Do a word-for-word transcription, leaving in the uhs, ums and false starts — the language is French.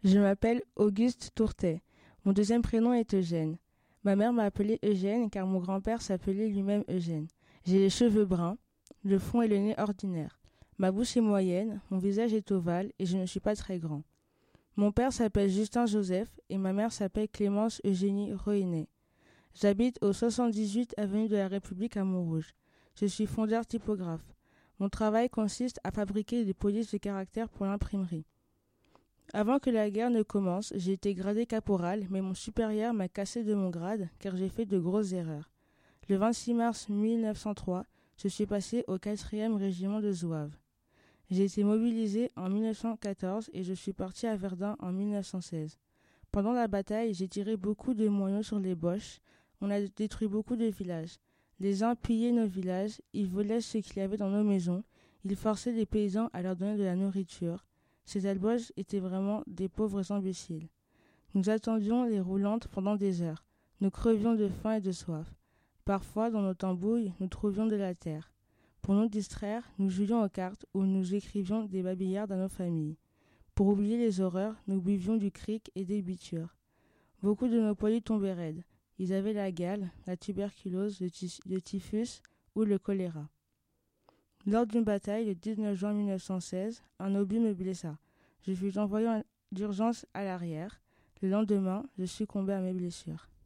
Je m'appelle Auguste Tourtet. Mon deuxième prénom est Eugène. Ma mère m'a appelé Eugène car mon grand-père s'appelait lui-même Eugène. J'ai les cheveux bruns, le front et le nez ordinaires. Ma bouche est moyenne, mon visage est ovale et je ne suis pas très grand. Mon père s'appelle Justin Joseph et ma mère s'appelle Clémence Eugénie Rohinet. J'habite au soixante-dix-huit avenue de la République à Montrouge. Je suis fondeur typographe. Mon travail consiste à fabriquer des polices de caractère pour l'imprimerie. Avant que la guerre ne commence, j'ai été gradé caporal, mais mon supérieur m'a cassé de mon grade car j'ai fait de grosses erreurs. Le vingt-six mars mille neuf cent trois, je suis passé au quatrième régiment de Zouaves. J'ai été mobilisé en mille neuf cent quatorze et je suis parti à Verdun en mille neuf cent seize. Pendant la bataille, j'ai tiré beaucoup de moineaux sur les Boches. On a détruit beaucoup de villages. Les uns pillaient nos villages, ils volaient ce qu'il y avait dans nos maisons, ils forçaient les paysans à leur donner de la nourriture. Ces alboges étaient vraiment des pauvres imbéciles. Nous attendions les roulantes pendant des heures. Nous crevions de faim et de soif. Parfois, dans nos tambouilles, nous trouvions de la terre. Pour nous distraire, nous jouions aux cartes ou nous écrivions des babillards à nos familles. Pour oublier les horreurs, nous buvions du cric et des bitures. Beaucoup de nos poilus tombaient raides. Ils avaient la gale, la tuberculose, le, ty- le typhus ou le choléra. Lors d'une bataille le dix-neuf juin mille neuf cent seize, un obus me blessa. Je fus envoyé d'urgence à l'arrière. Le lendemain, je succombais à mes blessures.